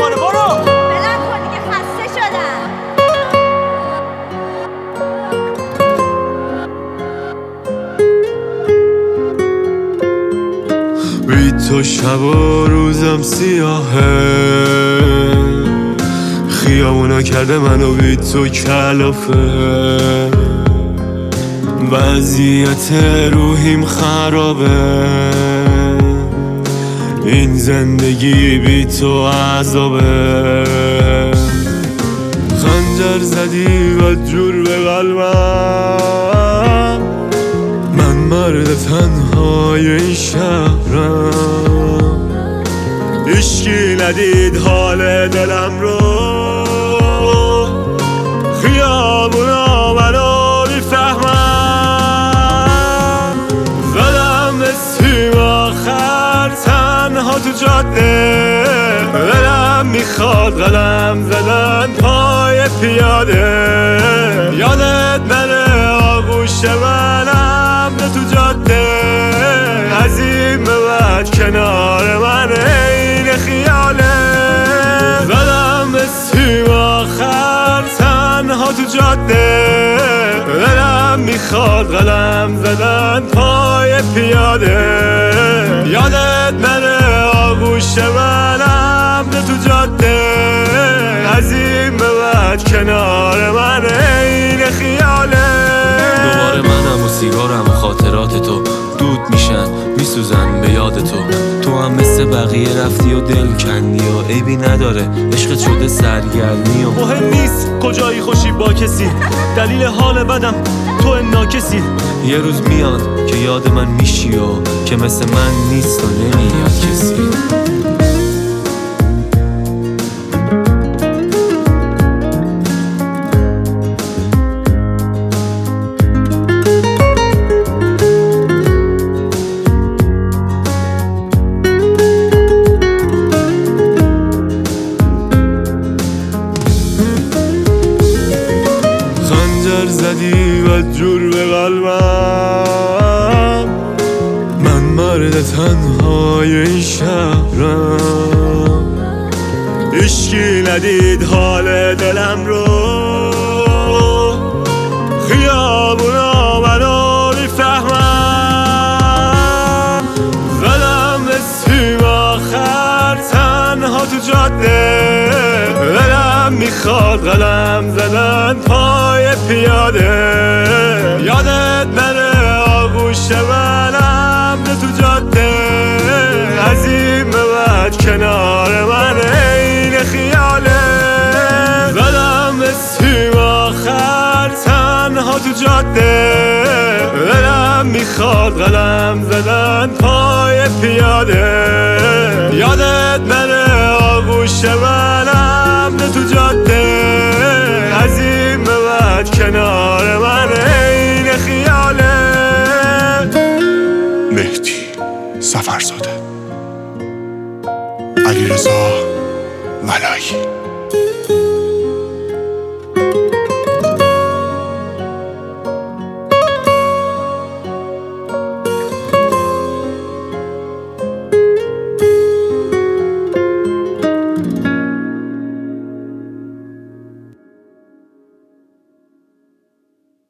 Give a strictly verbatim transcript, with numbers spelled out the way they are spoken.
میکنه. برو بلند کن دیگه، خسته شدم. بی تو شب و روزم سیاهه، خیابونا کرده منو بی تو کلافه، وضعیت روحیم خرابه، این زندگی بی تو عذابه. خنجر زدی و جور به قلبم، من مرد تنهای این شهرم، هیچکی ندید حال دلم رو، خیابونا منو میفهمم، زدم به سیم آخر تنها تو جاده، دلم میخواد قلم زدن پای پیاده، یادت نره آغوش منم تو جاده، از این به بعد کنار من این خیاله، زدم به سیم آخر تنها تو جاده، دلم میخواد قلم زدن پای پیاده، یادت نره آغوش منم تو جاده، از این به بعد کنار من این خیاله. دوباره منم و سیگارم و خاطرات تو دود میشن میسوزن به یاد تو، تو هم مثل بقیه رفتی و دل کندی و عیبی نداره عشقت شده سرگرمی و مهم نیست کجایی خوشی با کسی، دلیل حال بدم تو ناکسی. یه روز میاد که یاد من میشی و که مثل من نیست و نمیاد کسی. زدی و جور به قلبم، من مرد تنهای این شهرم، هیچکی ندید حال دلم رو، خیابونا منو میفهمم، زدم به سیم آخر تنها تو جاده، دلم میخواد قلم زدن پای پیاده، یادت نره آغوش منم تو جاده، از این به بعد کنار من این خیاله، زدم به سیم آخر تنها تو جاده، دلم میخواد قلم زدن پای پیاده، یادت نره آغوش منم تو جاده، از این به بعد کنار من این خیاله. مهدی سفرزاده، علیرضا ملایی.